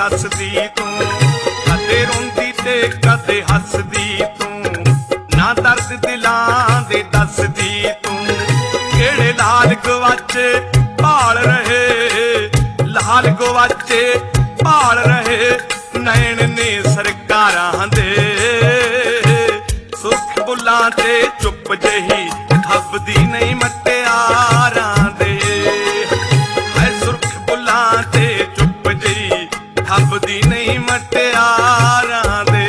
ਦੱਸਦੀ ਤੂੰ, ਕਦੇ ਰੋਂਦੀ ਤੇ ਕਦੇ ਹੱਸਦੀ ਤੂੰ, ਨਾ ਦਰਦ ਦਿਲਾਂ ਦੇ ਦੱਸਦੀ ਤੂੰ। ਕਿਹੜੇ ਲਾਲ ਗਵਾਚੇ ਭਾਲ ਰਹੇ, ਲਾਲ ਗਵਾਚੇ ਭਾਲ ਰਹੇ ਨੈਣ ਨੇ ਸਰਕਾਰਾਂ ਦੇ। ਸੁੱਖ ਬੁੱਲਾਂ ਤੇ ਚੁੱਪ ਜਹੀ ਖੱਬਦੀ ਨਹੀਂ ਮਟਿਆਰਾਂ ਦੇ। ਹੈ ਸੁੱਖ ਬੁੱਲਾਂ ਤੇ ਚੁੱਪ ਜਹੀ ਖੱਬਦੀ ਨਹੀਂ ਮਟਿਆਰਾਂ ਦੇ।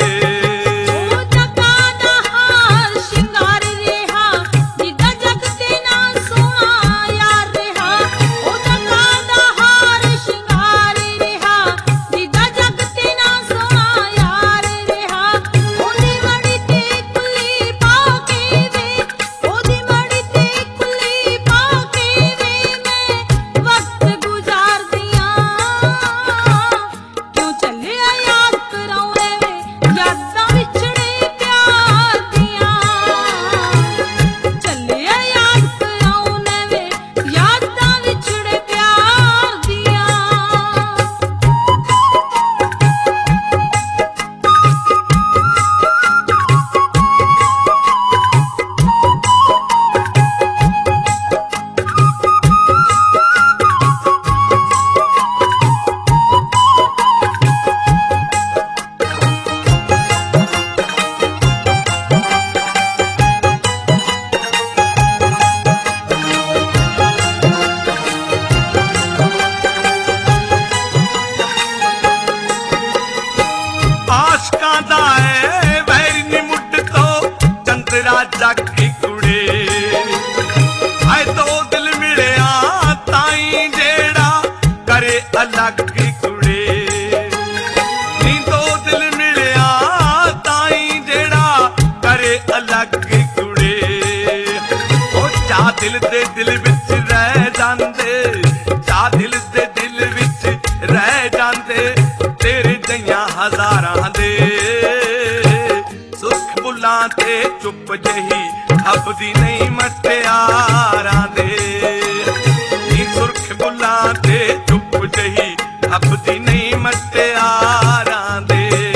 ਜਾਗੀ ਕੁੜੇ ਆਏ ਦੋ ਦਿਲ ਮਿਲਿਆ ਤਾਈ ਜਿਹੜਾ ਕਰੇ ਅਲੱਗ ਕੁੜੇ। ਨੀ ਦੋ ਦਿਲ ਮਿਲਿਆ ਤਾਈ ਜਿਹੜਾ ਕਰੇ ਅਲੱਗ ਕੁੜੇ। ਉਹ ਚਾਹ ਦਿਲ ਦੇ ਦਿਲ ਵਿੱਚ ਰਹਿ ਜਾਂਦੇ, ਚਾਹ ਦਿਲ ਦੇ ਦਿਲ ਵਿੱਚ ਰਹਿ ਜਾਂਦੇ ਤੇਰੇ ਜਈਆਂ ਹਜ਼ਾਰਾਂ ਦੇ। ਬੁੱਲਾਂ ਤੇ ਚੁੱਪ ਜਹੀ ਖੱਬਦੀ ਨਹੀਂ ਮਟਿਆਰਾਂ ਦੇ। ਨੀ ਸੁਰਖ ਬੁੱਲਾਂ ਤੇ ਚੁੱਪ ਜਹੀ ਖੱਬਦੀ ਨਹੀਂ ਮਟਿਆਰਾਂ ਦੇ।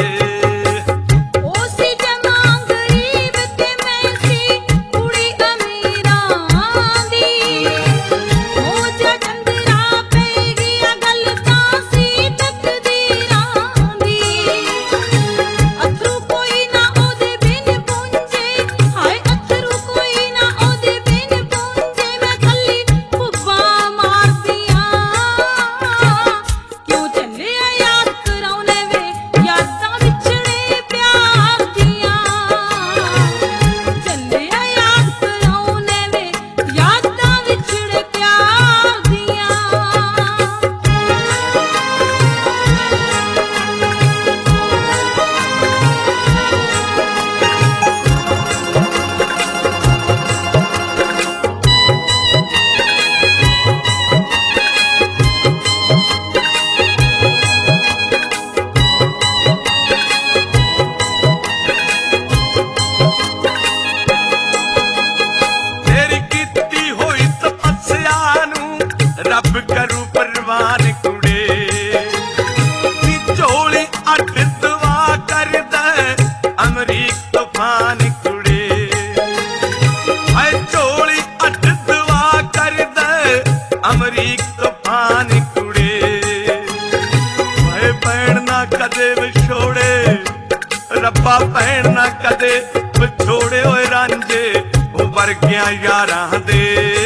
ਰੱਬ ਕਰੂ ਪਰਵਾਨ ਕੁੜੇ। ਨੀ ਝੋਲੀ ਅੱਡ ਦਵਾ ਕਰਦਾ ਅਮਰੀਕ ਤੂਫਾਨ ਕੁੜੇ। ਹਾਏ ਝੋਲੀ ਅੱਡ ਦਵਾ ਕਰਦਾ ਅਮਰੀਕ ਤੂਫਾਨ ਕੁੜੇ। ਹਾਏ ਭੈਣ ਨਾ ਕਦੇ ਵਿਛੋੜੇ, ਰੱਬਾ ਭੈਣ ਨਾ ਕਦੇ ਵਿਛੋੜੇ ਓਏ ਰਾਂਝੇ ਉਹ ਵਰਗਿਆਂ ਯਾਰਾਂ ਦੇ।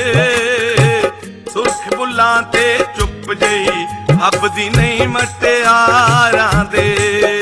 ਸੁਰਖ ਬੁੱਲਾਂ ਤੇ ਚੁੱਪ ਜਹੀ ਖੱਬਦੀ ਨਹੀਂ ਮਟਿਆਰਾਂ ਦੇ।